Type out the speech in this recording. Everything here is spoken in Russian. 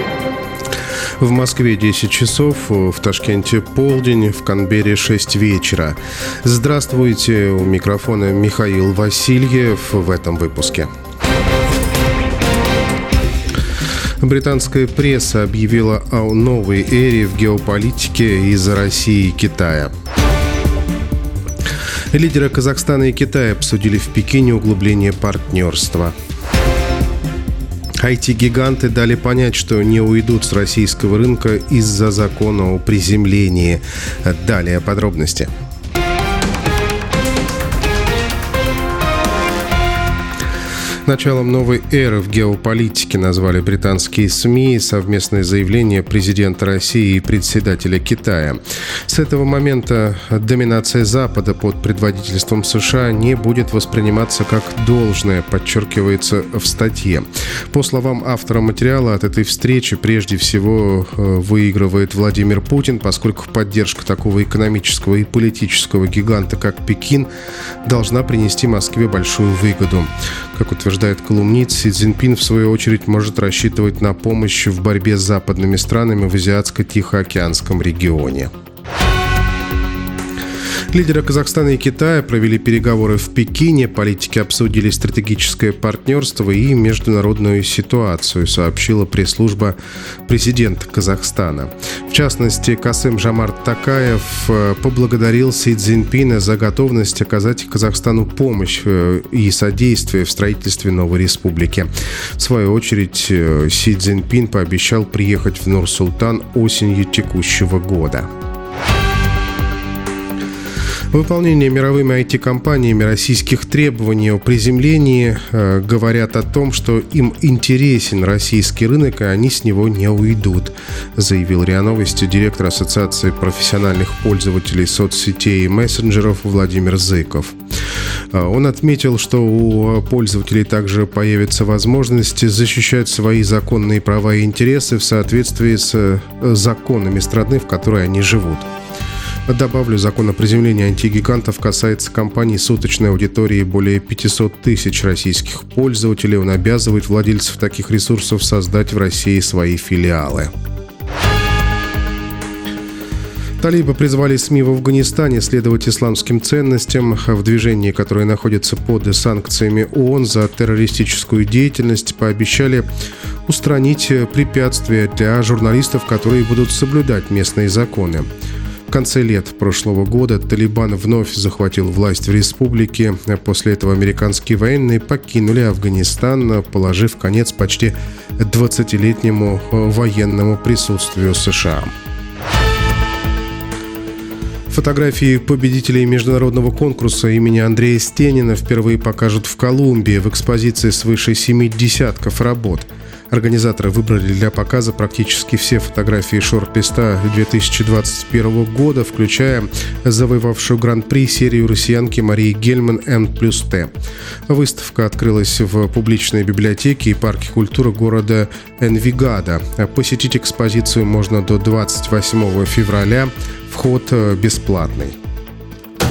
В Москве 10 часов, в Ташкенте полдень, в Канберре 6 вечера. Здравствуйте, у микрофона Михаил Васильев в этом выпуске. Британская пресса объявила о новой эре в геополитике из-за России и Китая. Лидеры Казахстана и Китая обсудили в Пекине углубление партнерства. IT-гиганты дали понять, что не уйдут с российского рынка из-за закона о приземлении. Далее подробности. Началом новой эры в геополитике назвали британские СМИ совместное заявление президента России и председателя Китая. С этого момента доминация Запада под предводительством США не будет восприниматься как должное, подчеркивается в статье. По словам автора материала, от этой встречи прежде всего выигрывает Владимир Путин, поскольку поддержка такого экономического и политического гиганта, как Пекин, должна принести Москве большую выгоду. Как утверждает колумнист, Си Цзиньпин, в свою очередь, может рассчитывать на помощь в борьбе с западными странами в Азиатско-Тихоокеанском регионе. Лидеры Казахстана и Китая провели переговоры в Пекине. Политики обсудили стратегическое партнерство и международную ситуацию, сообщила пресс-служба президента Казахстана. В частности, Касым-Жомарт Токаев поблагодарил Си Цзиньпина за готовность оказать Казахстану помощь и содействие в строительстве новой республики. В свою очередь, Си Цзиньпин пообещал приехать в Нур-Султан осенью текущего года. Выполнение мировыми IT-компаниями российских требований о приземлении говорят о том, что им интересен российский рынок, и они с него не уйдут, заявил РИА Новости директор Ассоциации профессиональных пользователей соцсетей и мессенджеров Владимир Зыков. Он отметил, что у пользователей также появится возможность защищать свои законные права и интересы в соответствии с законами страны, в которой они живут. Добавлю, закон о приземлении антигигантов касается компаний с суточной аудиторией более 500 тысяч российских пользователей. Он обязывает владельцев таких ресурсов создать в России свои филиалы. Талибы призвали СМИ в Афганистане следовать исламским ценностям. В движении, которое находится под санкциями ООН за террористическую деятельность, пообещали устранить препятствия для журналистов, которые будут соблюдать местные законы. В конце лет прошлого года Талибан вновь захватил власть в республике. После этого американские военные покинули Афганистан, положив конец почти 20-летнему военному присутствию США. Фотографии победителей международного конкурса имени Андрея Стенина впервые покажут в Колумбии в экспозиции свыше 7 десятков работ. Организаторы выбрали для показа практически все фотографии шорт-листа 2021 года, включая завоевавшую гран-при серию россиянки Марии Гельман N+T. Выставка открылась в публичной библиотеке и парке культуры города Энвигадо. Посетить экспозицию можно до 28 февраля. Вход бесплатный.